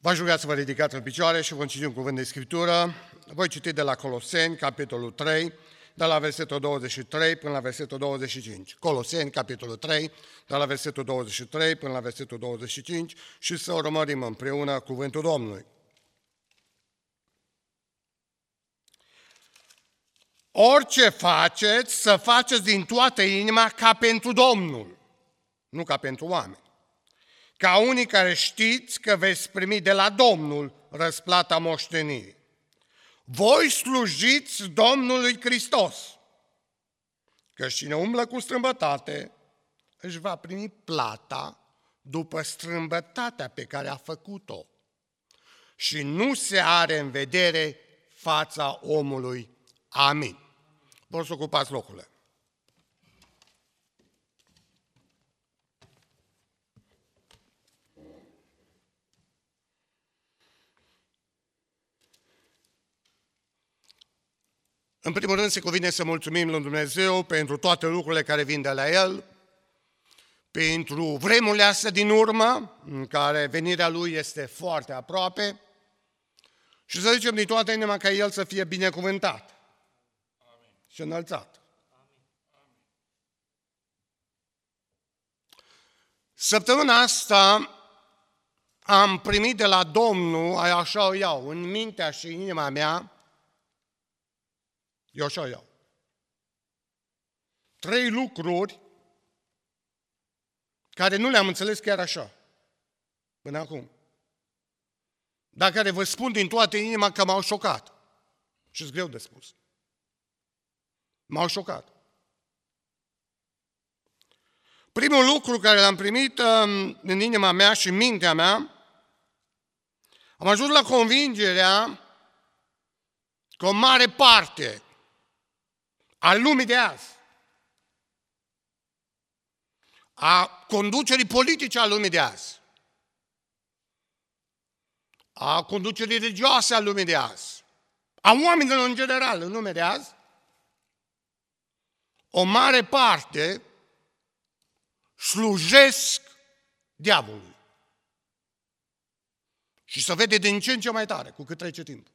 V-aș ruga să vă ridicați în picioare și vom citi un cuvânt de Scriptură. Voi citi de la Coloseni, capitolul 3, de la versetul 23 până la versetul 25. Coloseni, capitolul 3, de la versetul 23 până la versetul 25 și să urmărim împreună cuvântul Domnului. Orice faceți, să faceți din toată inima ca pentru Domnul, nu ca pentru oameni. Ca unii care știți că veți primi de la Domnul răsplata moștenirii. Voi slujiți Domnului Hristos, că cine umblă cu strâmbătate își va primi plata după strâmbătatea pe care a făcut-o și nu se are în vedere fața omului. Amin. Vor să ocupați locurile. În primul rând, se cuvine să mulțumim lui Dumnezeu pentru toate lucrurile care vin de la El, pentru vremurile astea din urmă, în care venirea Lui este foarte aproape, și să zicem din toată inima ca El să fie binecuvântat și înălțat. Săptămâna asta am primit de la Domnul, așa o iau, în mintea și inima mea, eu așa iau. 3 lucruri care nu le-am înțeles chiar așa, până acum. Dar care vă spun din toată inima că m-au șocat. Și-s greu de spus. M-au șocat. Primul lucru care l-am primit în inima mea și în mintea mea, am ajuns la convingerea că o mare parte a lumii de azi, a conducerii politice a lumii de azi, a conducerii religioase a lumii de azi, a oamenilor în general în lumea de azi, o mare parte slujesc diavolului. Și se vede din ce în ce mai tare cu cât trece timpul.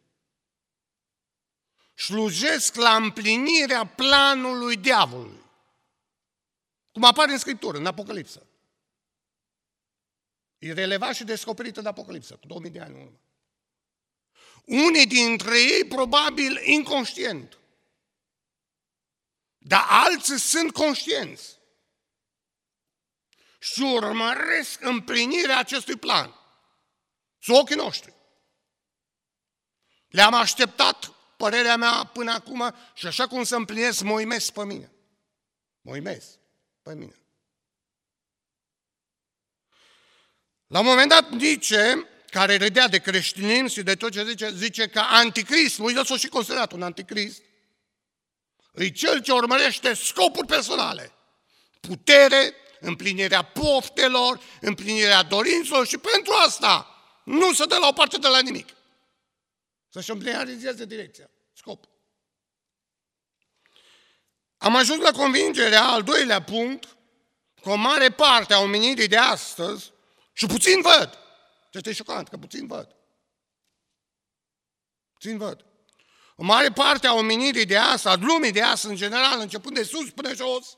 Slujesc la împlinirea planului diavolului. Cum apare în Scriptură, în Apocalipsă. E relevat și descoperit în Apocalipsă, cu 2000 de ani în urmă. Unii dintre ei, probabil, inconștient. Dar alții sunt conștienți. Și urmăresc împlinirea acestui plan. Sunt ochii noștri. Le-am așteptat, părerea mea, până acum, și așa cum să împlinesc, mă uimesc pe mine. Mă uimesc pe mine. La un moment dat, Nietzsche, care râdea de creștinism și de tot ce zice că anticristul, el s-a și considerat un anticrist, e cel ce urmărește scopuri personale, putere, împlinirea poftelor, împlinirea dorințelor și pentru asta nu se dă la o parte de la nimic. Să-și împlinează direcția, scopul. Am ajuns la convingerea, al doilea punct, că o mare parte a omenirii de astăzi, și puțin văd, ce este șocant, că puțin văd. Puțin văd. O mare parte a omenirii de astăzi, a lumii de astăzi, în general, începând de sus până jos,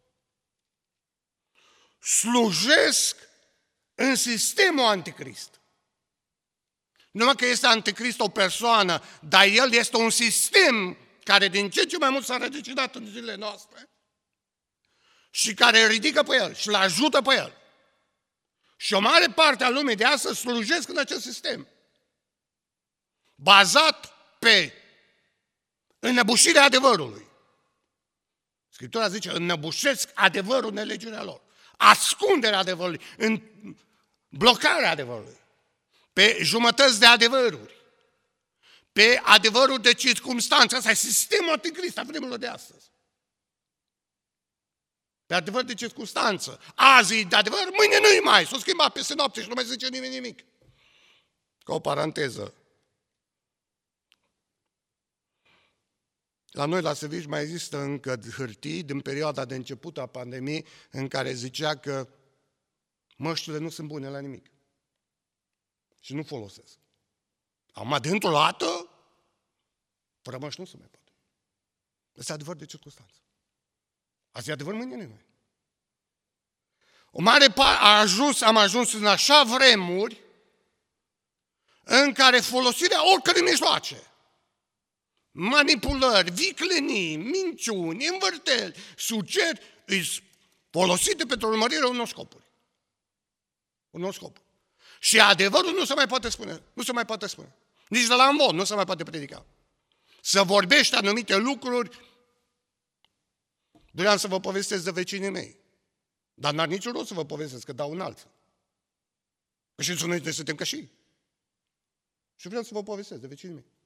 slujesc în sistemul anticrist. Nu numai că este anticrist o persoană, dar el este un sistem care din ce în ce mai mult s-a rădăcinat în zilele noastre și care ridică pe el și îl ajută pe el. Și o mare parte a lumii de astăzi slujesc în acest sistem, bazat pe înnăbușirea adevărului. Scriptura zice, înnăbușesc adevărul în nelegiunea lor. Ascunderea adevărului, în blocarea adevărului, pe jumătăți de adevăruri, pe adevărul de circumstanță. Asta e sistemul anticrist a vremurilor de astăzi. Pe adevăr de circunstanță. Azi e de adevăr, mâine nu-i mai. S-o schimbat peste noapte și nu mai zice nimeni nimic. Ca o paranteză. La noi, la Seviș, mai există încă hârtii din perioada de început a pandemiei în care zicea că măștile nu sunt bune la nimic. și nu folosesc. Acum, dintr-o dată, fără măști nu se mai poate. Ăsta e adevăr de circunstanță. Asta e adevăr mâine noi. O mare am ajuns în așa vremuri în care folosirea oricărei mijloace, manipulări, viclenii, minciuni, învârteli, suceri, îi folosite pentru urmărirea unor scopuri. Unor scopuri. Și adevărul nu se mai poate spune. Nu se mai poate spune. Nici de la învod nu se mai poate predica. Să vorbești anumite lucruri. Doream să vă povestesc de vecinii mei. Dar n-ar niciun rost să vă povestesc, că dau în alții. Că și noi suntem ca și. Și vreau să vă povestesc de vecinii mei.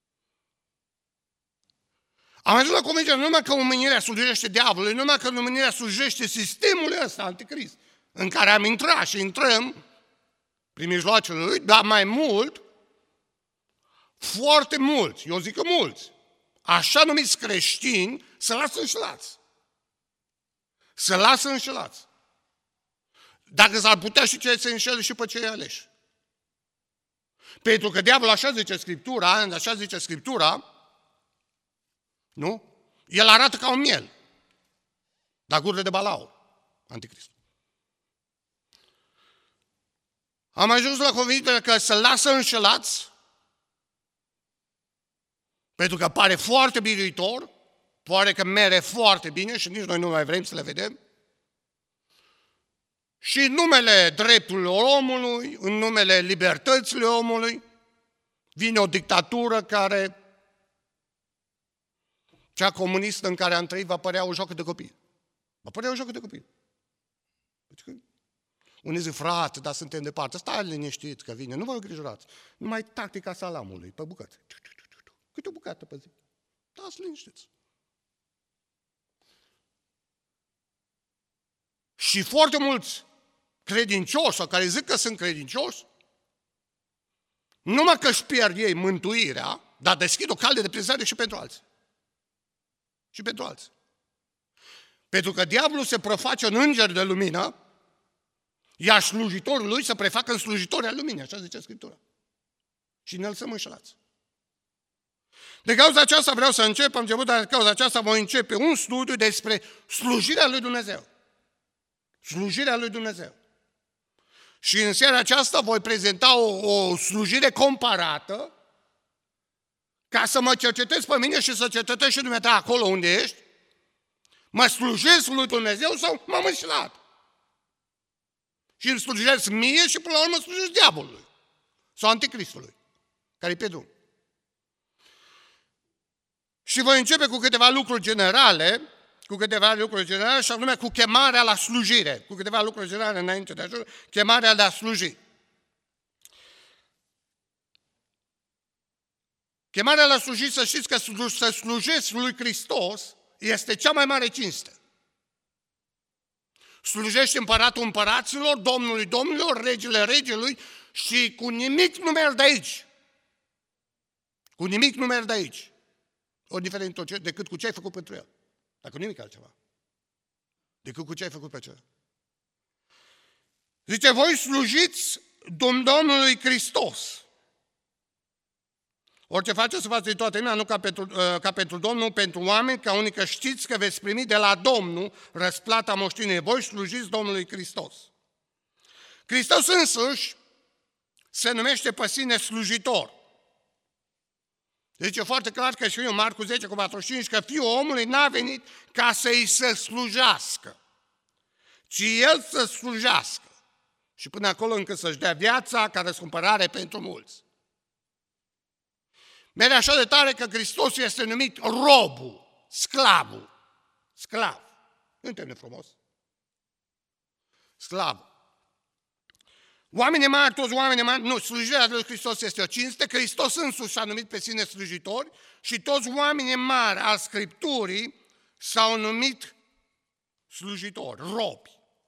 Am ajuns la convingerea nu numai că omenirea slujește diavolului, nu numai că omenirea slujește sistemul ăsta, anticrist, în care am intrat și intrăm prin mijloacele lui, dar mai mult, foarte mulți, eu zic că mulți, așa numiți creștini, se lasă înșelați. Se lasă înșelați. Dacă s-ar putea și cei să înșele și pe cei aleși. Pentru că diavolul, așa zice Scriptura, nu? El arată ca un miel, dar gurile de balaur, anticristul. Am ajuns la convingerea că se lasă înșelați, pentru că pare foarte biruitor, pare că mere foarte bine și nici noi nu mai vrem să le vedem. Și în numele drepturilor omului, în numele libertăților omului, vine o dictatură care, cea comunistă în care am trăit, va părea o joacă de copii. Va părea o joacă de copii. Unii zic, frate, dar suntem departe, stai liniștit că vine, nu vă îngrijorați. Numai tactica salamului, pe bucăți. Câte o bucată pe zi. Dați liniștiți. Și foarte mulți credincioși, sau care zic că sunt credincioși, numai că își pierd ei mântuirea, dar deschid o cale de prizare și pentru alții. Și pentru alții. Pentru că diavolul se preface în înger de lumină, iar slujitorul lui se prefacă în slujitori al luminii, așa zice Scriptura. Și ne lăsăm înșelați. De cauza aceasta vreau să încep, am început, dar de cauza aceasta voi începe un studiu despre slujirea lui Dumnezeu. Slujirea lui Dumnezeu. Și în seara aceasta voi prezenta o slujire comparată ca să mă cercetezi pe mine și să cercetezi și dumneata acolo unde ești. Mă slujesc lui Dumnezeu sau m-am înșelat? Și îmi slujesc mie și până la urmă slujesc diavolului sau anticristului, care e pe drum. Și voi începe cu câteva lucruri generale, și anume cu chemarea la slujire, cu câteva lucruri generale înainte de ajung, chemarea de a sluji. Chemarea la sluji, să știți că să slujești lui Hristos este cea mai mare cinste. Slujești împăratul împăraților, Domnului domnilor, regele regelui și cu nimic nu mergi de aici. Cu nimic nu mergi de aici. Indiferent decât cu ce ai făcut pentru el. Dar cu nimic altceva. Decât cu ce ai făcut pe acela. Zice, voi slujiți Domnului Hristos. Orice faceți, să faceți toată lumea, nu ca pentru Domnul, pentru oameni, ca unii că știți că veți primi de la Domnul răsplata moștenirii. Voi slujiți Domnului Hristos. Hristos însuși se numește pe sine slujitor. Zice foarte clar că și Marcu 10:45 că Fiul omului n-a venit ca să-i se slujească, ci El să slujească. Și până acolo încât să-și dea viața ca răscumpărare pentru mulți. Mere așa de tare că Hristos este numit robul, sclavul, sclav. Nu termen frumos. Sclav. Oamenii mari, toți oamenii mari, nu, slujirea lui Hristos este o cinste, Hristos însuși s-a numit pe sine slujitori și toți oamenii mari al Scripturii s-au numit slujitori, robi.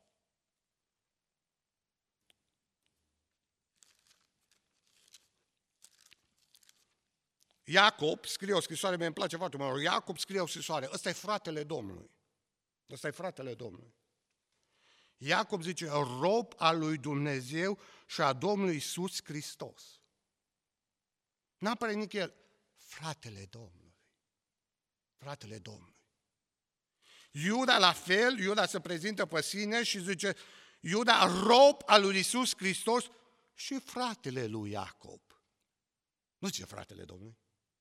Iacob scrie o scrisoare, mi-e place foarte mult, Iacob scrie o scrisoare, ăsta e fratele Domnului. Ăsta e fratele Domnului. Iacob zice, rob al lui Dumnezeu și a Domnului Iisus Hristos. N-apare nici el, fratele Domnului. Fratele Domnului. Iuda la fel, Iuda se prezintă pe sine și zice, Iuda, rob al lui Iisus Hristos și fratele lui Iacob. Nu zice fratele Domnului.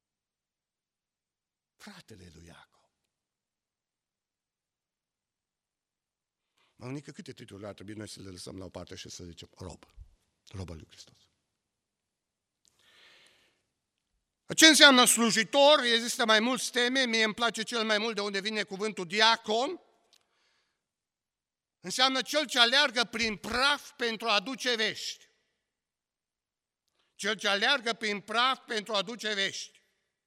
Fratele lui Iacob. Mă unică câte titluri ar trebui noi să le lăsăm la o parte și să zicem rob. Rob al lui Hristos. Ce înseamnă slujitor? Există mai mulți teme, mie îmi place cel mai mult de unde vine cuvântul diacon. Înseamnă cel ce aleargă prin praf pentru a aduce vești. Cel ce aleargă prin praf pentru a aduce vești.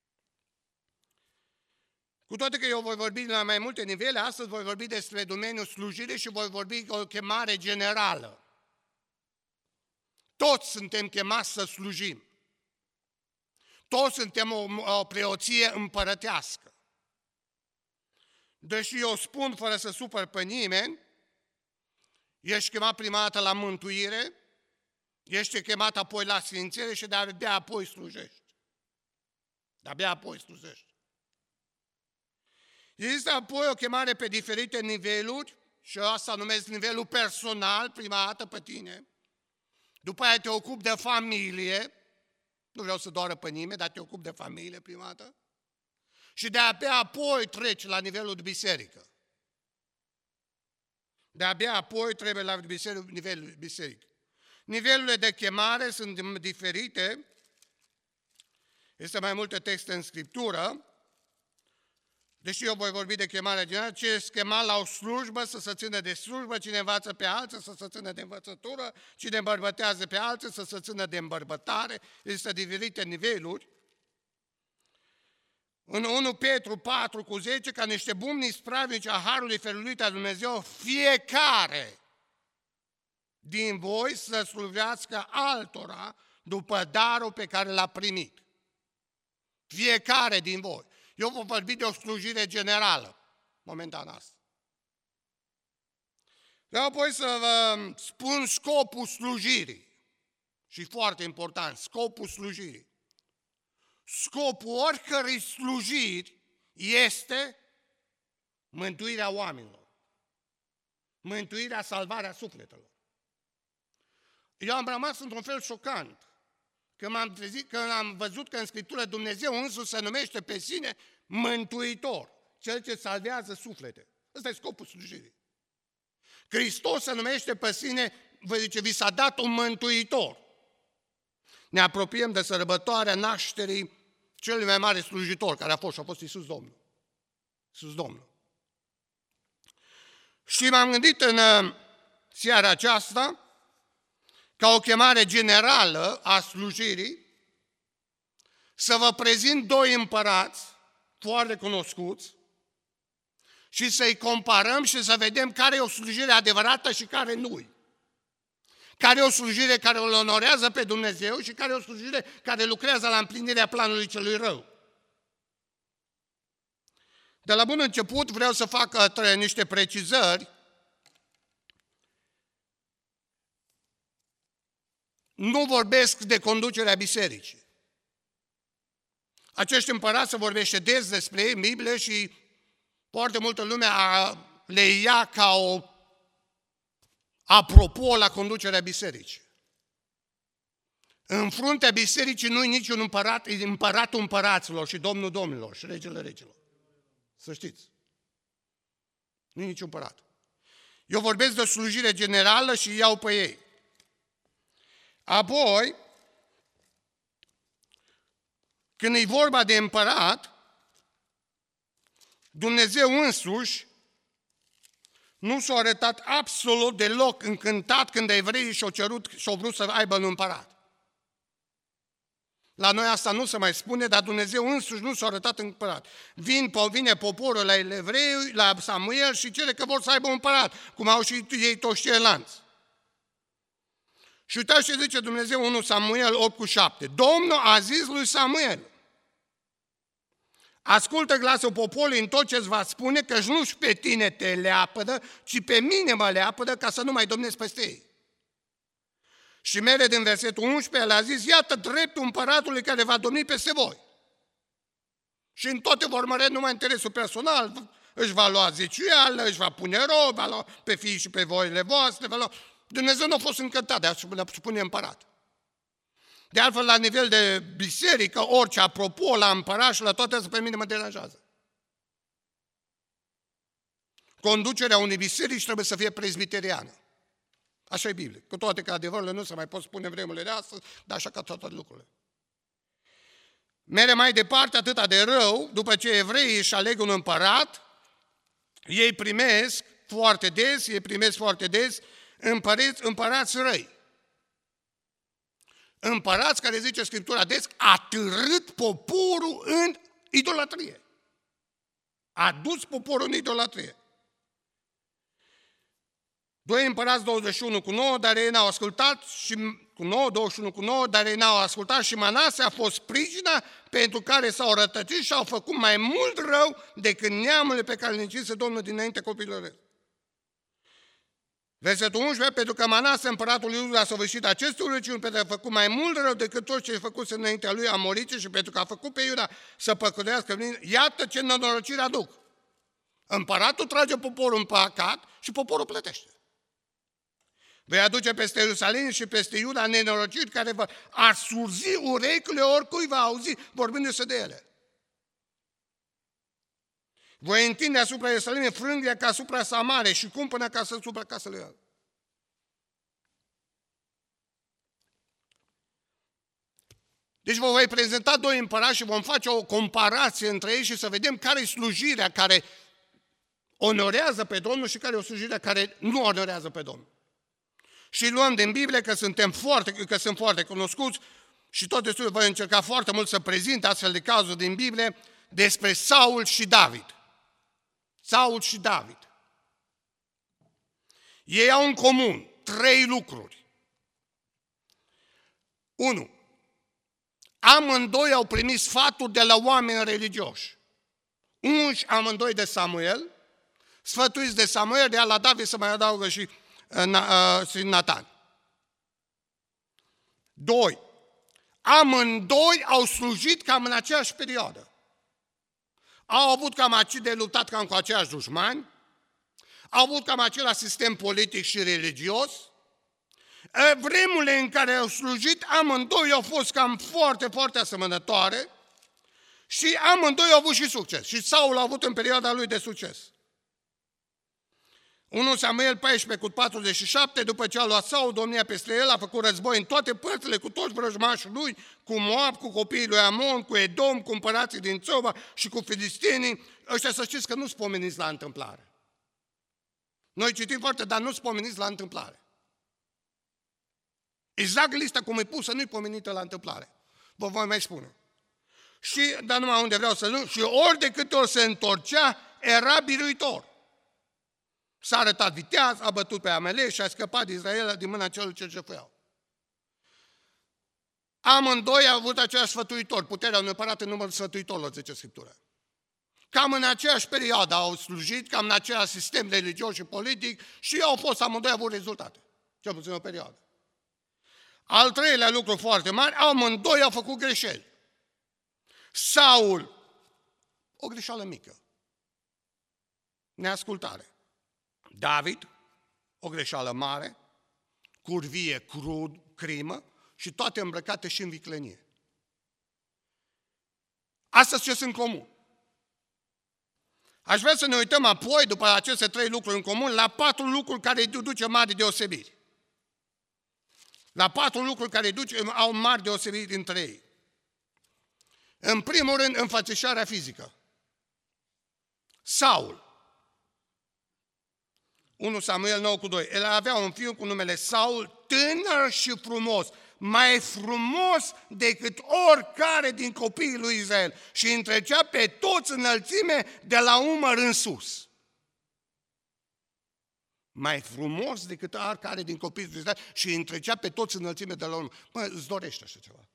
Cu toate că eu voi vorbi la mai multe nivele, astăzi voi vorbi despre domeniul slujire și voi vorbi cu o chemare generală. Toți suntem chemați să slujim. Toți suntem o preoție împărătească. Deși eu spun fără să supăr pe nimeni, ești chemat prima dată la mântuire, ești chemat apoi la sfințire și de-abia apoi slujești. De-abia apoi slujești. Există apoi o chemare pe diferite niveluri și asta numesc nivelul personal, prima dată pe tine. După aia te ocupi de familie, nu vreau să doară pe nimeni, dar te ocupi de familie prima dată. Și de-abia apoi treci la nivelul de biserică. De-abia apoi trebuie la nivelul biserică. Nivelurile de chemare sunt diferite. Este mai multe texte în Scriptură. Deși eu voi vorbi de chemarea generală, ce este chemat la o slujbă să se țină de slujbă, cine învață pe alții să se țină de învățătură, cine îmbărbătează pe alții să se țină de îmbărbătare, există diferite niveluri. În 1 Petru 4:10, ca niște buni ispravnici a Harului Feluit a Dumnezeu, fiecare din voi să slujească altora după darul pe care l-a primit. Fiecare din voi. Eu vă vorbi de o slujire generală, momentan asta. Vreau apoi să vă spun scopul slujirii. Și foarte important, scopul slujirii. Scopul oricărei slujiri este mântuirea oamenilor. Mântuirea, salvarea sufletelor. Eu am rămas într-un fel șocant. Când m-am trezit, când am văzut că în Scriptură Dumnezeu însuși se numește pe sine Mântuitor, cel ce salvează suflete. Ăsta e scopul slujirii. Hristos se numește pe sine, vă zice, vi s-a dat un Mântuitor. Ne apropiem de sărbătoarea nașterii celui mai mare slujitor care a fost Iisus Domnul. Iisus Domnul. Și m-am gândit în seara aceasta, ca o chemare generală a slujirii, să vă prezint doi împărați foarte cunoscuți și să-i comparăm și să vedem care e o slujire adevărată și care nu-i. Care e o slujire care îl onorează pe Dumnezeu și care e o slujire care lucrează la împlinirea planului celui rău. De la bun început vreau să fac niște precizări. Nu vorbesc de conducerea bisericii. Acești împărați se vorbește des despre ei în Biblie și foarte multă lume le ia ca o apropo la conducerea bisericii. În fruntea bisericii nu-i niciun împărat, e împăratul împăraților și domnul domnilor și regele regilor. Să știți. Nu-i niciun împărat. Eu vorbesc de o slujire generală și iau pe ei. Apoi, când e vorba de împărat, Dumnezeu însuși nu s-a arătat absolut deloc încântat când evreii și-au vrut să aibă un împărat. La noi asta nu se mai spune, dar Dumnezeu însuși nu s-a arătat împărat. Vine poporul la evrei, la Samuel și cere că vor să aibă un împărat, cum au și ei toți ceilalți. Și uitați ce zice Dumnezeu 1 Samuel 8:7. Domnul a zis lui Samuel, ascultă glasul poporului în tot ce-ți va spune, că nu-și pe tine te leapădă, ci pe mine mă leapădă ca să nu mai domnesc peste ei. Și mere din versetul 11, el a zis, iată dreptul împăratului care va domni peste voi. Și în toate vor mărea numai interesul personal, își va lua zeciuială, își va pune rob, va lua pe fii și pe voile voastre, va lua... Dumnezeu nu a fost încântat de a pune împărat. De altfel, la nivel de biserică, orice apropo la împărat și la toate astea pe mine mă deranjează. Conducerea unei biserici trebuie să fie prezbiteriană. Așa e Biblie. Cu toate că adevărurile nu se mai pot spune în vremurile de astăzi, dar așa ca toate lucrurile. Mere mai departe, atâta de rău, după ce evreii își aleg un împărat, ei primesc foarte des împărați răi. Împărați care, zice Scriptura des, a târât poporul în idolatrie. A dus poporul în idolatrie. 2 Împărați 21:9, dar ei n-au ascultat și cu 21:9, dar ei n-au ascultat și Manase a fost pricina pentru care s-au rătăcit și au făcut mai mult rău decât neamurile pe care le încinse Domnul dinainte copiilor. Versetul 11, pentru că Manase, împăratul lui Iuda, a săvârșit aceste urăciuni, pentru că a făcut mai mult rău decât tot ce a făcut înaintea lui Amorice și pentru că a făcut pe Iuda să păcătuiască, iată ce nenorocire aduc. Împăratul trage poporul în păcat și poporul plătește. Vei aduce peste Ierusalim și peste Iuda nenorociri care vă ar surzi urechile oricui va auzi vorbindu-se de ele. Voi întinde asupra Ierusalimului frânghia ca asupra Samare și cumpăna ca asupra casele lui. Deci vă voi prezenta 2 împărați și vom face o comparație între ei și să vedem care e slujirea care onorează pe Domnul și care e o slujire care nu onorează pe Domnul. Și luăm din Biblie că sunt foarte cunoscuți și tot destul voi încerca foarte mult să prezint astfel de cazuri din Biblie despre Saul și David. Saul și David. Ei au în comun 3 lucruri. 1. Amândoi au primit sfaturi de la oameni religioși. Unși amândoi de Samuel, sfătuiți de Samuel, de la David să mai adaugă și Natan. 2. Amândoi au slujit cam în aceeași perioadă. Au avut cam de luptat cam cu aceiași dușmani, au avut cam același sistem politic și religios. Vremurile în care au slujit, amândoi au fost cam foarte asemănătoare și amândoi au avut și succes. Și Saul a avut în perioada lui de succes. 1 Samuel 14:47, după ce a luat Saul domnia peste el, a făcut război în toate părțile cu toți vrăjmașii lui, cu Moab, cu copiii lui Amon, cu Edom, cu împărații din Țoba și cu filistenii. Ăștia să știți că nu-s pomeniți la întâmplare. Noi citim foarte, dar nu-s pomeniți la întâmplare. Exact lista cum e pusă nu-i pomenită la întâmplare. Vă voi mai spune. Și, dar numai unde vreau să nu, și ori de câte ori se întorcea, era biruitor. S-a arătat viteaz, a bătut pe Amalek și a scăpat Israel din mâna celor ce jefuiau. Amândoi au avut același sfătuitor, puterea unui împărat în numărul sfătuitorilor, zice Scriptura. Cam în aceeași perioadă au slujit, cam în același sistem religios și politic și au fost amândoi avut rezultate, cel puțin o perioadă. Al treilea lucru foarte mare, amândoi au făcut greșeli. Saul, o greșeală mică, neascultare. David, o greșeală mare, curvie, crimă și toate îmbrăcate și în viclenie. Asta ce sunt în comun. Aș vrea să ne uităm apoi, după aceste 3 lucruri în comun, la 4 lucruri care îi duce mari deosebiri. La 4 lucruri care au mari deosebiri între ei. În primul rând, înfățișarea fizică. Saul. 1 Samuel 9:2. El avea un fiu cu numele Saul, tânăr și frumos, mai frumos decât oricare din copiii lui Israel și întrecea pe toți înălțime de la umăr în sus. Mai frumos decât oricare din copiii lui Israel și întrecea pe toți înălțime de la umăr. Îți dorește așa ceva?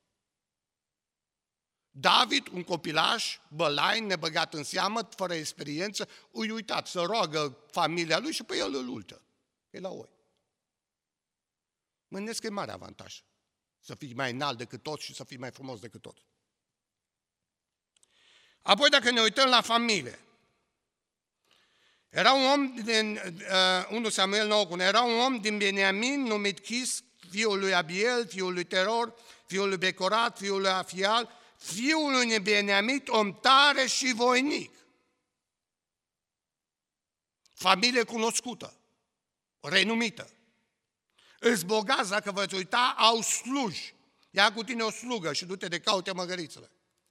David, un copilaș, bălain, nebăgat în seamă, fără experiență, îi uitat să roagă familia lui și pe el îl ultă. E la oi. Mă gândesc că e mare avantaj să fii mai înalt decât toți și să fii mai frumos decât toți. Apoi dacă ne uităm la familie, era un om din 1 Samuel 9:1, era un om din Beniamin numit Chis, fiul lui Abiel, fiul lui Teror, fiul lui Becorat, fiul lui Afial, fiul lui Beniamit, om tare și voinic. Familie cunoscută, renumită. Îți bogați, dacă vă uita, au sluji. Ia cu tine o slugă și du-te de caute măgărițele.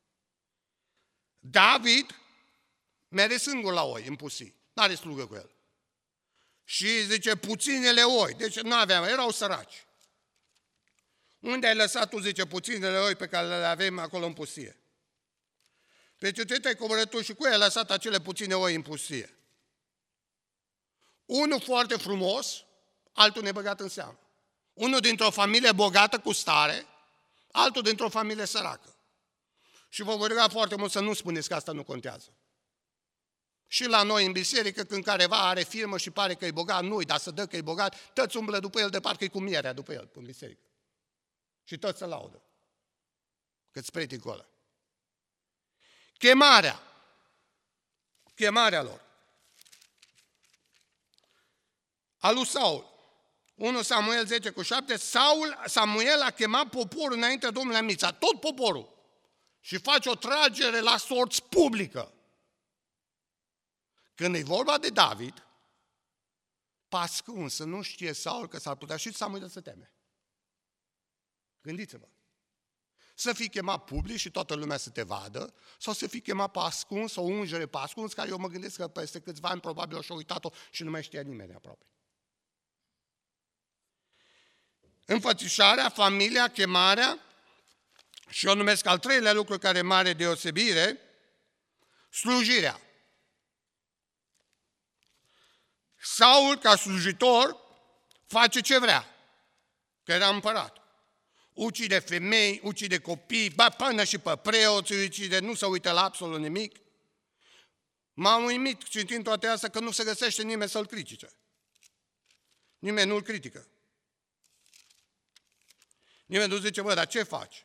David merge singur la oi în pustii, n-are slugă cu el. Și zice, puținele oi, deci nu aveam, erau săraci. Unde ai lăsat tu, zice, puținele oi pe care le avem acolo în pustie? Deci ce te-ai coborât tu și cu ei ai lăsat acele puține oi în pustie? Unul foarte frumos, altul nebăgat în seamă. Unul dintr-o familie bogată cu stare, altul dintr-o familie săracă. Și vă voi ruga foarte mult să nu spuneți că asta nu contează. Și la noi în biserică, când careva are firmă și pare că e bogat, nu-i, dar să dă că e bogat, toți umblă după el de parcă e cu mierea după el în biserică. Și toți se laudă. Că-ți prietin ăla. Chemarea lor. A lui Saul. 1 Samuel 10:7, Samuel a chemat poporul înainte Domnului Amița, tot poporul, și face o tragere la sorți publică. Când e vorba de David, pascând, să nu știe Saul că s-ar putea și Samuel să teme. Gândiți-vă. Să fii chemat public și toată lumea să te vadă, sau să fii chemat pascuns, sau o ungere pascuns, care eu mă gândesc că peste câțiva ani probabil o și-a uitat-o și nu mai știa nimeni aproape. Înfățișarea, familia, chemarea și eu numesc al treilea lucru care e mare deosebire, slujirea. Saul, ca slujitor, face ce vrea, că era împărat. Ucide femei, ucide copii, până și pe preoți, ucide, nu se uită la absolut nimic. M-am uimit citind toate astea că nu se găsește nimeni să-l critice. Nimeni nu-l critică. Nimeni nu zice, bă, dar ce faci?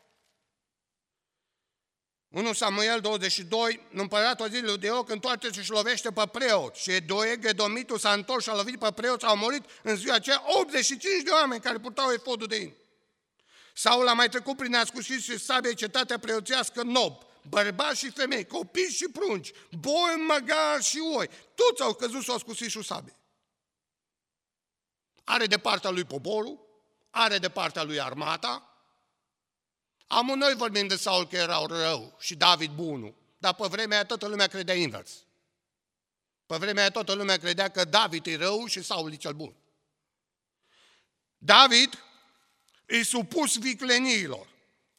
1 Samuel 22, împăratul zilei lui Deoc întoarce și lovește pe preot. Și Doeg, Edomitul, s-a întors și a lovit pe preot, au murit în ziua aceea 85 de oameni care purtau efodul de in. Saul a mai trecut prin ascușit și sabie cetatea preoțească Nob, bărbați și femei, copii și prunci, boi, măgari și oi, toți au căzut și au ascușit și sabie. Are de partea lui poporul, are de partea lui armata. Amândoi vorbim de Saul că erau rău și David bunul, dar pe vremea aia toată lumea credea invers. Pe vremea aia toată lumea credea că David e rău și Saul e cel bun. David e supus vicleniilor.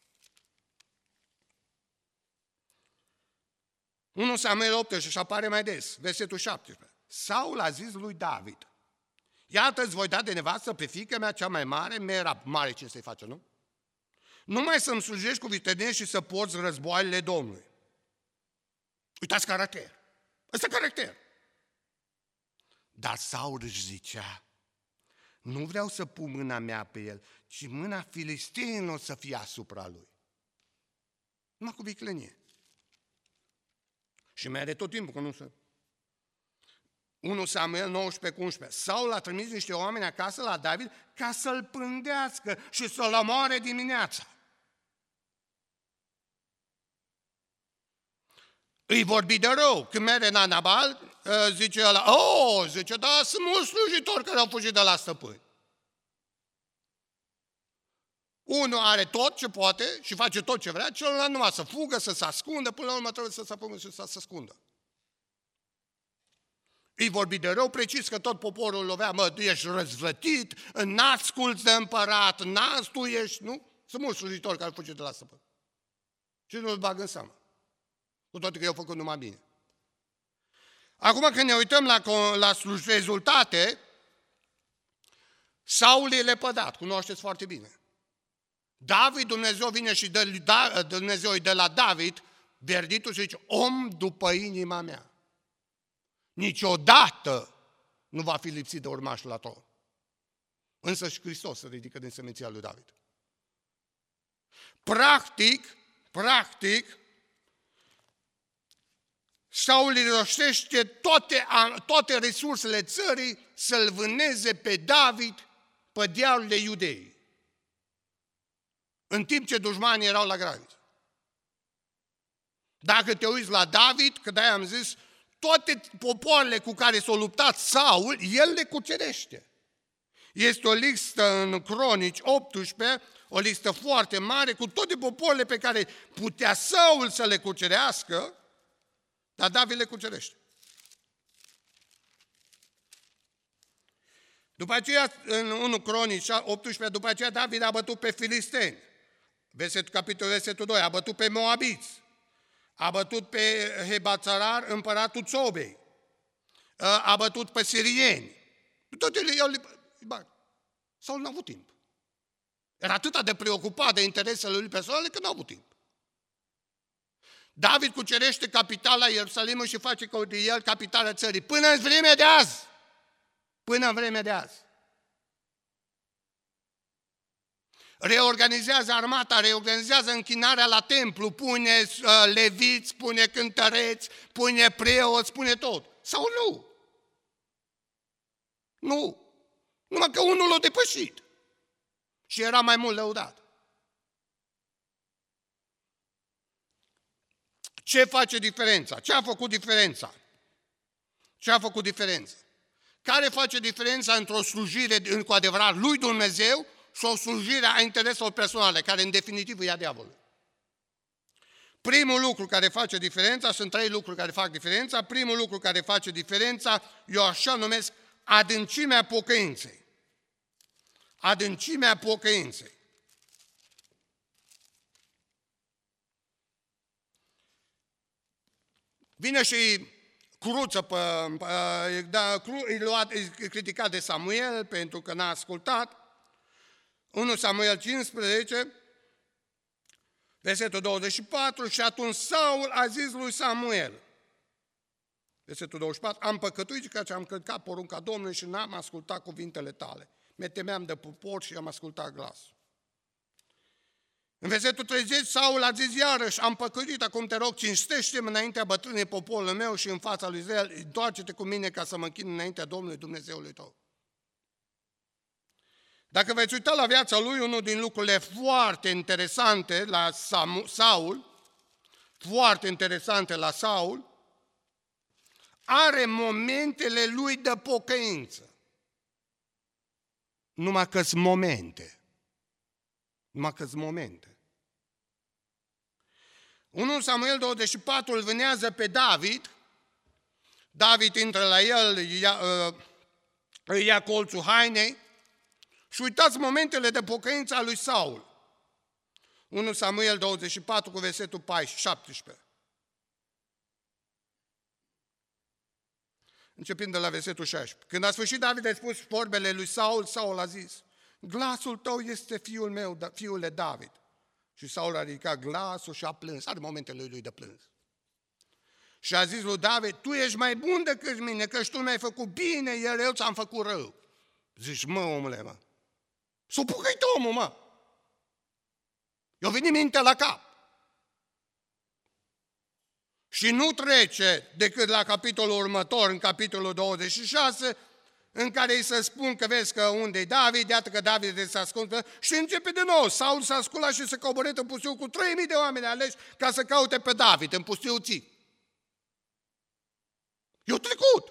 1 Samuel 18 și apare mai des, versetul 17. Saul a zis lui David, iată îți voi da de nevastă pe fiica mea cea mai mare, mi-era mare ce să-i face, nu? Numai să-mi slujești cu vitenie și să porți războaiele Domnului. Uitați caracter. Ăsta caracter. Dar Saul își zicea, nu vreau să pun mâna mea pe el, ci mâna filistenilor să fie asupra lui. Numai cu viclenie. Și mere tot timpul, că nu se... 1 Samuel 19:11. Saul a trimis niște oameni acasă la David ca să-l pândească și să-l omoare dimineața. Îi vorbi de rău. Când mere la Nabal, zice ăla, zice, da, sunt mulți slujitori care au fugit de la stăpâni. Unul are tot ce poate și face tot ce vrea, celălalt numai să fugă, să se ascundă, până la urmă trebuie să se apucă și să se ascundă. Îi vorbi de rău, precis că tot poporul lovea, mă, tu ești răzvătit, n-asculți de împărat, tu ești, nu? Sunt mulți slujitori care fuge de la stăpân. Și nu îl bag în seamă. Cu toate că i-au făcut numai bine. Acum când ne uităm la rezultate, Saul e lepădat, cunoașteți foarte bine. David, Dumnezeu vine și Dumnezeu îi dă la David verdictul și zice, om după inima mea. Niciodată nu va fi lipsit de urmașul la tron. Însă și Hristos se ridică din seminția lui David. Practic, Saul îi rostește toate resursele țării să-l vâneze pe David pe dealurile Iudeii, în timp ce dușmanii erau la graniță. Dacă te uiți la David, că de-aia am zis, toate popoarele cu care s-a luptat Saul, el le cucerește. Este o listă în Cronici 18, o listă foarte mare, cu toate popoarele pe care putea Saul să le cucerească, dar David le cucerește. După aceea, în 1 Cronici 18, după aceea David a bătut pe filisteni. Versetul 2, a bătut pe moabiți, a bătut pe Hebațarar, împăratul Țobei, a bătut pe sirieni. Toate Saul n-a avut timp. Era atât de preocupat de interesele lui personale că n-a avut timp. David cucerește capitala Ierusalimului și face de el capitala țării până în vremea de azi. Până în vremea de azi. Reorganizează armata, reorganizează închinarea la templu, pune leviți, pune cântăreți, pune preoți, pune tot. Sau nu? Nu. Numai că unul l-a depășit. Și era mai mult lăudat. Ce face diferența? Ce a făcut diferența? Ce a făcut diferența? Care face diferența între o slujire cu adevărat lui Dumnezeu și o slujire a intereselor personale, care în definitiv ia diavolul? Primul lucru care face diferența, sunt 3 lucruri care fac diferența. Primul lucru care face diferența, eu așa numesc adâncimea pocăinței. Adâncimea pocăinței. Vine și cruță, e criticat de Samuel pentru că n-a ascultat. 1 Samuel 15, versetul 24, și atunci Saul a zis lui Samuel, versetul 24, am păcătuit că am călcat porunca Domnului și n-am ascultat cuvintele tale. Mi temeam de popor și am ascultat glasul. În versetul 30, Saul a zis iarăși, am păcătuit, acum te rog, cinstește-mă înaintea bătrânei poporului meu și în fața lui Israel, întoarce-te cu mine ca să mă închin înaintea Domnului Dumnezeului tău. Dacă veți uita la viața lui, unul din lucrurile foarte interesante la Saul, are momentele lui de pocăință. Numai că-s momente. 1 Samuel 24 îl vânează pe David. David intră la el, îi ia colțul hainei și uitați momentele de pocăință a lui Saul. 1 Samuel 24 cu versetul 17. Începând de la versetul 16. Când a sfârșit David a spus vorbele lui Saul, Saul a zis, glasul tău este fiul meu, fiule David. Și Saul a ridicat glasul și a plâns. Are momentele lui de plâns. Și a zis lui David, tu ești mai bun decât mine, că tu mi-ai făcut bine, iar eu ți-am făcut rău. Zici, omule, mă. S-o pocăit omul, mă. I-a venit mintea la cap. Și nu trece decât la capitolul următor, în capitolul 26, în care îi se spun că vezi că unde e David, iată că David se ascultă și începe de nou. Saul s-a sculat și se coborât în pustiu cu 3000 de oameni aleși ca să caute pe David în pustiu ții. I-a trecut.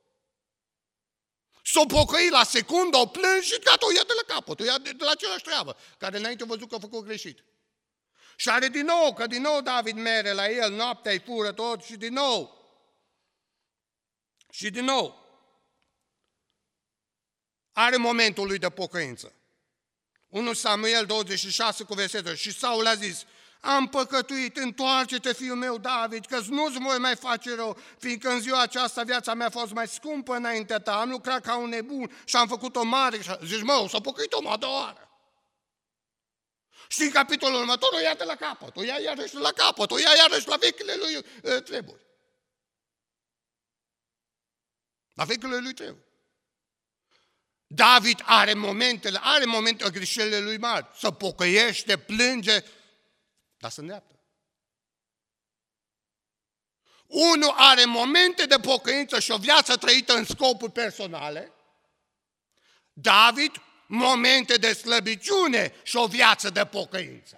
S-o pocăi la secundă, o plâns și gata, o ia de la capăt, o ia de la aceeași treabă, care înainte a văzut că a făcut greșit. Și are din nou David mere la el, noaptea îi fură tot și din nou. Și din nou. Are momentul lui de pocăință. 1 Samuel 26 cu versetul. Și Saul a zis, am păcătuit, întoarce-te, fiul meu David, că nu-ți voi mai face rău, fiindcă în ziua aceasta viața mea a fost mai scumpă înaintea ta, am lucrat ca un nebun și am făcut-o mare. Zici, mă, s-a pocăit omul a doua oară. Și în capitolul următor o ia de la capăt, o ia iarăși la capăt, o ia iarăși la vechile lui treburi. La vechile lui treburi. David are momentele greșelile lui mari. Se pocăiește, plânge, dar se îndreaptă. Unul are momente de pocăință și o viață trăită în scopuri personale. David, momente de slăbiciune și o viață de pocăință.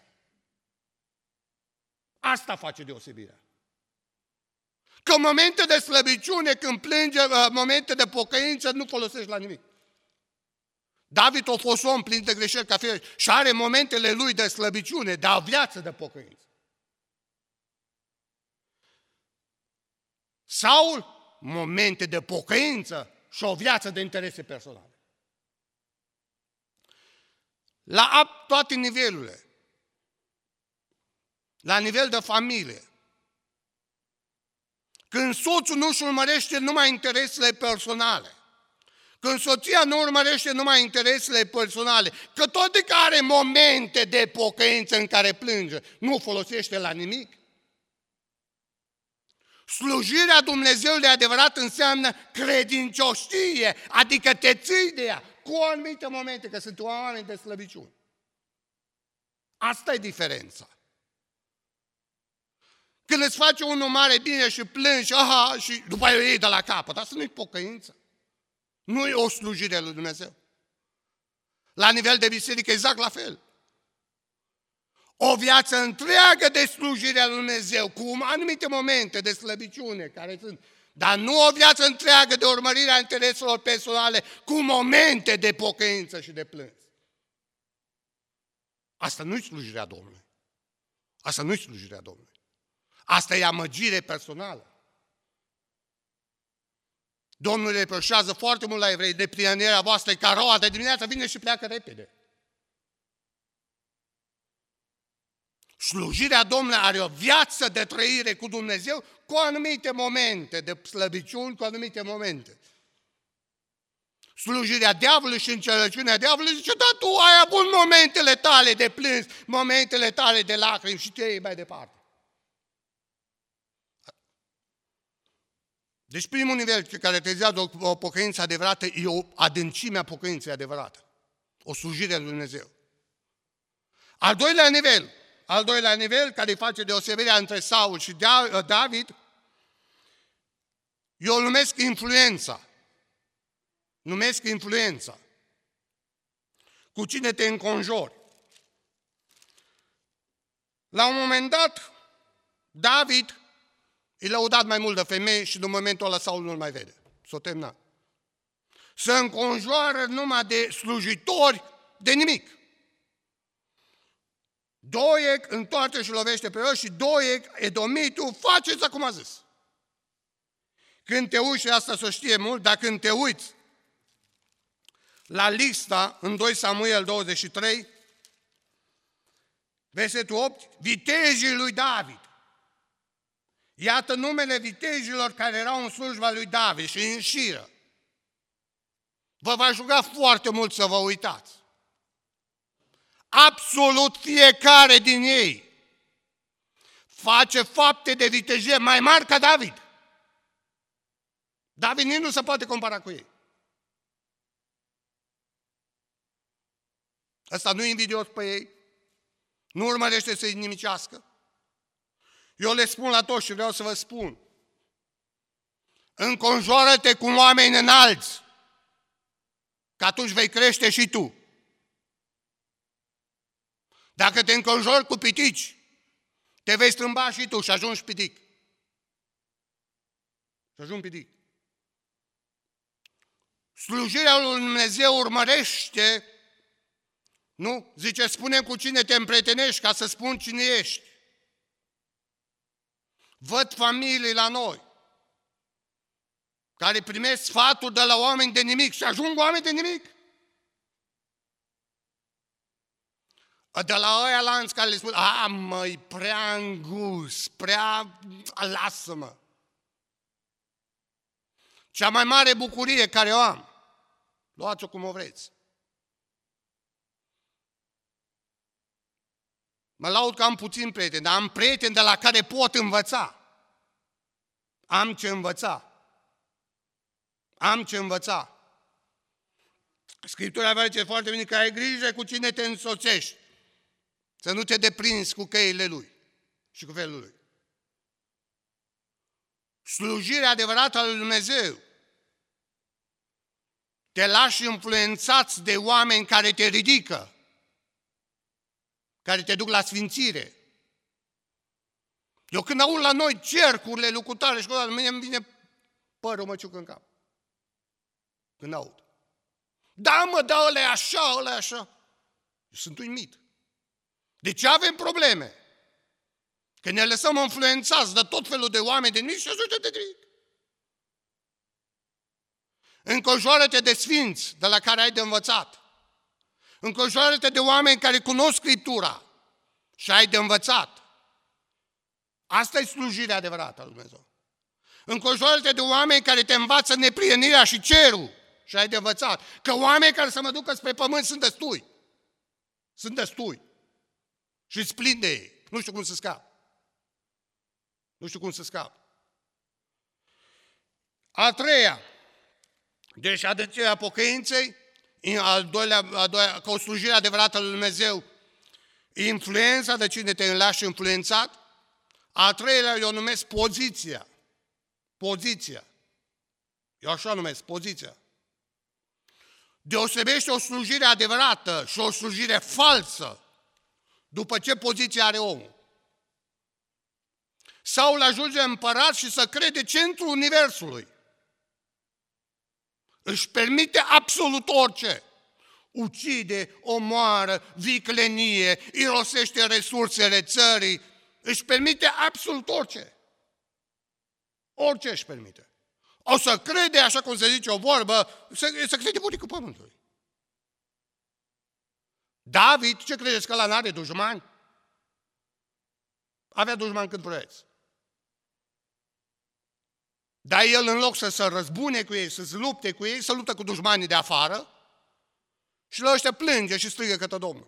Asta face deosebirea. Că momente de slăbiciune, când plânge, momente de pocăință, nu folosești la nimic. David a fost om plin de greșeli ca fiecare și are momentele lui de slăbiciune, dar o viață de pocăință. Saul, momente de pocăință și o viață de interese personale. La toate nivelurile. La nivel de familie. Când soțul nu își urmărește numai interesele personale, când soția nu urmărește numai interesele personale, că toate că are momente de pocăință în care plânge, nu folosește la nimic. Slujirea Dumnezeului adevărat înseamnă credincioșie, adică te ții de ea, cu anumite momente, că sunt oameni de slăbiciune. Asta e diferența. Când îți face unul mare bine și plângi, și după aia o iei de la capăt, asta nu-i pocăință. Nu e o slujire lui Dumnezeu. La nivel de biserică, exact la fel. O viață întreagă de slujire a lui Dumnezeu, cu anumite momente de slăbiciune care sunt, dar nu o viață întreagă de urmărire a intereselor personale, cu momente de pocăință și de plâns. Asta nu-i slujirea Domnului. Asta nu-i slujirea Domnului. Asta e amăgire personală. Domnul reproșează foarte mult la evrei, neprihănirea voastră e ca roa de dimineață, vine și pleacă repede. Slujirea Domnului are o viață de trăire cu Dumnezeu cu anumite momente de slăbiciuni, cu anumite momente. Slujirea diavolului și înțelepciunea diavolului zice, da, tu ai avut momentele tale de plâns, momentele tale de lacrimi și te iei mai departe. Deci primul nivel ce caracterizează o pocăință adevărată e o adâncime a pocăinței adevărată. O slujire a lui Dumnezeu. Al doilea nivel care îi face deosebirea între Saul și David, eu îl numesc influența. Numesc influența. Cu cine te înconjori. La un moment dat, David i l-a lăudat mai mult de femei și în momentul ăla Saul nu-l mai vede. S-o terminat. Se înconjoară numai de slujitori, de nimic. Doeg întoarce și lovește pe el și Doeg, edomitul, faceți cum a zis. Când te uiți, și asta să știe mult, dar când te uiți la lista în 2 Samuel 23, versetul 8, vitejii lui David. Iată numele vitejilor care erau în slujba lui David și în șiră. Vă va ruga foarte mult să vă uitați. Absolut fiecare din ei face fapte de vitejie mai mari ca David. David nici nu se poate compara cu ei. Ăsta nu e invidios pe ei, nu urmărește să-i nimicească. Eu le spun la toți și vreau să vă spun, înconjoară-te cu oameni înalți, că atunci vei crește și tu. Dacă te înconjori cu pitici, te vei strâmba și tu și ajungi pitic. Și ajungi pitic. Slujirea lui Dumnezeu urmărește, nu? Zice, spune cu cine te împrietenești ca să spun cine ești. Văd familii la noi care primesc sfaturi de la oameni de nimic și ajung oameni de nimic. De la ăia lanți care le spun, măi, prea îngust, prea, lasă-mă. Cea mai mare bucurie care o am, luați-o cum o vreți. Mă laud că am puțin prieteni, dar am prieteni de la care pot învăța. Am ce învăța. Scriptura face foarte bine că ai grijă cu cine te însoțești, să nu te deprinzi cu căile lui și cu felul lui. Slujirea adevărată a lui Dumnezeu. Te lași influențați de oameni care te ridică, care te duc la sfințire. Eu când aud la noi cercurile, lucrutare și mine îmi vine părul mă ciuc în cap. Când aud. Da, mă, da, ăla e așa, ăla e așa. Eu sunt uimit. De ce avem probleme? Că ne lăsăm influențați de tot felul de oameni de nici și ajută de nimic. Înconjoară-te de sfinți de la care ai de învățat. Înconjoară-te de oameni care cunosc Scriptura și ai de învățat. Asta e slujirea adevărată a lui Dumnezeu. Înconjoară-te de oameni care te învață neprienirea și cerul și ai de învățat. Că oameni care să mă ducă spre pământ sunt destui. Sunt destui. Și îți plin de ei. Nu știu cum să scap. Nu știu cum să scap. A treia, deci adâncirea pocăinței, al doilea, ca o slujire adevărată lui Dumnezeu, influența de cine te lași influențat. A treilea eu numesc poziția. Poziția. Eu așa numesc, poziția. Deosebește o slujire adevărată și o slujire falsă după ce poziție are omul. Saul ajunge împărat și să crede centrul universului. Își permite absolut orice. Ucide, omoară, viclenie, irosește resursele țării, își permite absolut orice. Orice își permite. O să crede, așa cum se zice o vorbă, să crede bunicul pământului. David, ce credeți că ăla n-are dușmani? Avea dușmani când vreți. Dar el, în loc să se răzbune cu ei, să se lupte cu ei, să luptă cu dușmanii de afară și la ăștia plânge și strigă către Domnul.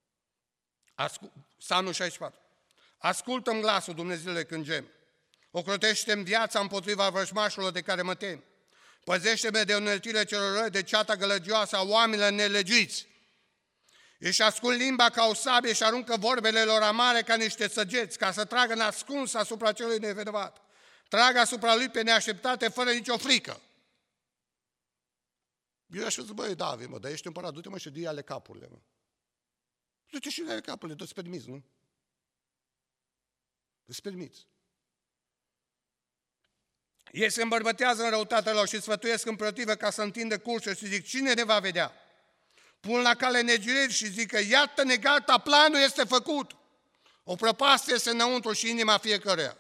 Psalmul 64. Ascultă-mi glasul, Dumnezeule, când gem. Ocrotește-mi viața împotriva vrăjmașilor de care mă tem. Păzește-mă de uneltirile celor răi, de ceata gălăgioasă a oamenilor nelegiuiți. Își ascult limba ca o sabie și aruncă vorbele lor amare ca niște săgeți, ca să tragă nascuns asupra celui nevinovat. Trag asupra lui pe neașteptate, fără nicio frică. Eu aș fi zis, băi, David, mă, dar ești împărat, du-te mă și dă ale capurile, mă. Du-te și ale capurile, dă-ți permis, nu? Îți permiți. Ei se îmbărbătează în răutatea lor și sfătuiesc împotrivă ca să întindă cursul și zic, cine ne va vedea? Pun la cale negiriri și zic că iată-ne gata, planul este făcut. O prăpastie este înăuntru și inima fiecăruia.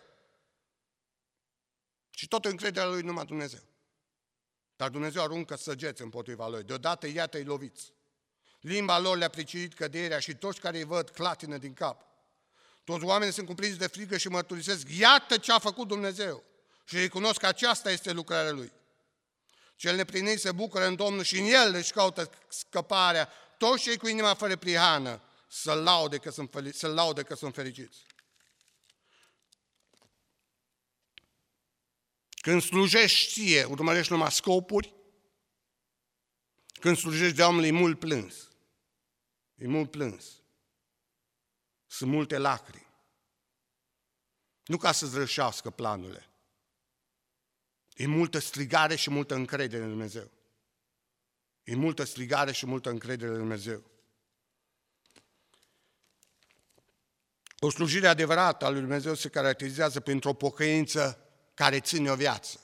Și tot încrederea lui numai Dumnezeu. Dar Dumnezeu aruncă săgeți împotriva lui. Deodată iată-i loviți. Limba lor le-a pricinuit căderea și toți care îi văd clatină din cap. Toți oamenii sunt cuprinși de frică și mărturisesc, iată ce a făcut Dumnezeu. Și recunosc că aceasta este lucrarea Lui. Cel neprinit se bucură în Domnul și în El își caută scăparea. Toți cei cu inima fără prihană să-L laude că sunt fericiți. Când slujești ție, urmărești numai scopuri. Când slujești de omul, e mult plâns. E mult plâns. Sunt multe lacrimi. Nu ca să-ți rășească planurile. E multă strigare și multă încredere în Dumnezeu. E multă strigare și multă încredere în Dumnezeu. O slujire adevărată a lui Dumnezeu se caracterizează printr-o pocăință care ține o viață.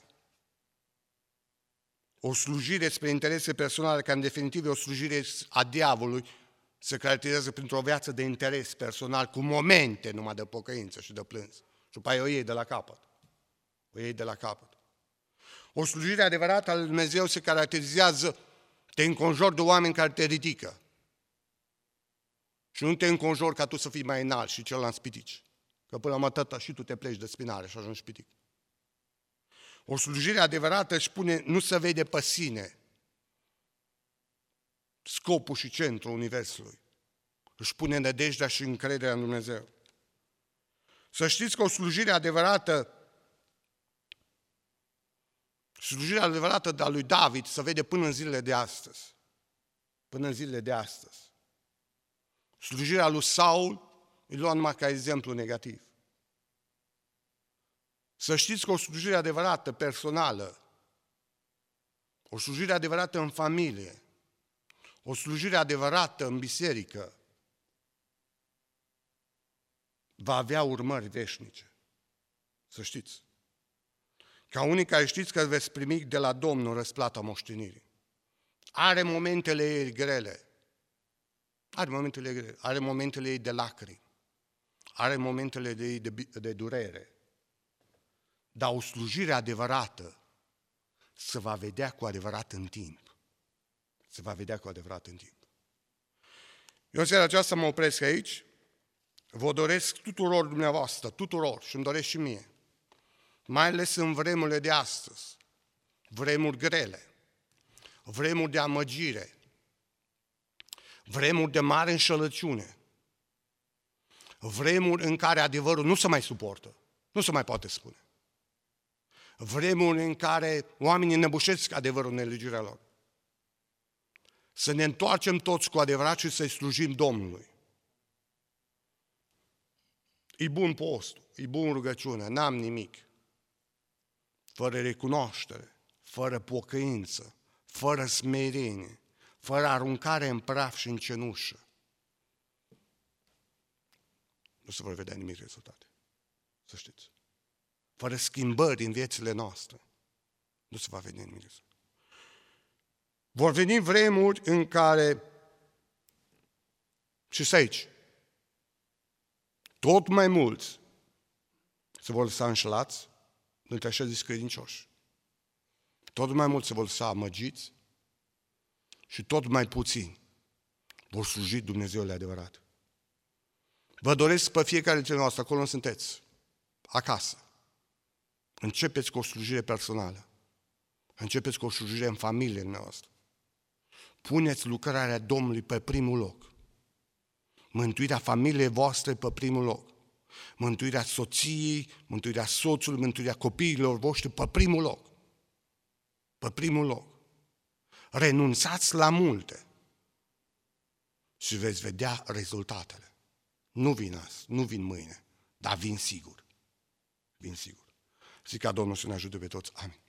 O slujire spre interese personale, care în definitiv e o slujire a diavolului, se caracterizează printr-o viață de interes personal, cu momente numai de pocăință și de plâns. Și după aia o iei de la capăt. O iei de la capăt. O slujire adevărată a lui Dumnezeu se caracterizează, te înconjori de oameni care te ridică. Și nu te înconjori ca tu să fii mai înalt și celălalt spitici. Că până la urmă, tătă, și tu te pleci de spinare și ajungi spitic. O slujire adevărată își pune, nu se vede pe sine, scopul și centrul Universului. Își pune nădejdea și încrederea în Dumnezeu. Să știți că o slujire adevărată, slujirea adevărată de a lui David se vede până în zilele de astăzi. până în zilele de astăzi. Slujirea lui Saul îi luăm numai ca exemplu negativ. Să știți că o slujire adevărată, personală, o slujire adevărată în familie, o slujire adevărată în biserică, va avea urmări veșnice. Să știți. Ca unii care știți că veți primi de la Domnul răsplata moștenirii. Are momentele ei grele. Are momentele ei de lacrimi. Are momentele ei de durere. Dar o slujire adevărată se va vedea cu adevărat în timp. Se va vedea cu adevărat în timp. Eu în seara aceasta mă opresc aici. Vă doresc tuturor dumneavoastră, tuturor, și îmi doresc și mie, mai ales în vremurile de astăzi, vremuri grele, vremuri de amăgire, vremuri de mare înșelăciune, vremuri în care adevărul nu se mai suportă, nu se mai poate spune, vremuri în care oamenii năbușesc adevărul în nelegirea lor. Să ne întoarcem toți cu adevărat și să-i slujim Domnului. E bun postul, e bun rugăciunea, n-am nimic. Fără recunoaștere, fără pocăință, fără smerenie, fără aruncare în praf și în cenușă, nu se vor vedea nimic rezultate. Să știți. Fără schimbări în viețile noastre, nu se va vedea nimic rezultate. Vor veni vremuri în care, și aici, tot mai mulți se vor lăsa înșelați dintre așa zis credincioși. Tot mai mulți se vor lăsa amăgiți și tot mai puțini vor sluji Dumnezeul adevărat. Vă doresc pe fiecare dintre noastre, acolo unde sunteți, acasă. Începeți cu o slujire personală. Începeți cu o slujire în familie noastră. Puneți lucrarea Domnului pe primul loc. Mântuirea familiei voastre pe primul loc. Mântuirea soției, mântuirea soțului, mântuirea copiilor voștri pe primul loc. Pe primul loc. Renunțați la multe și veți vedea rezultatele. Nu vin azi, nu vin mâine, dar vin sigur. Vin sigur. Zic ca Domnul să ne ajute pe toți. Amin.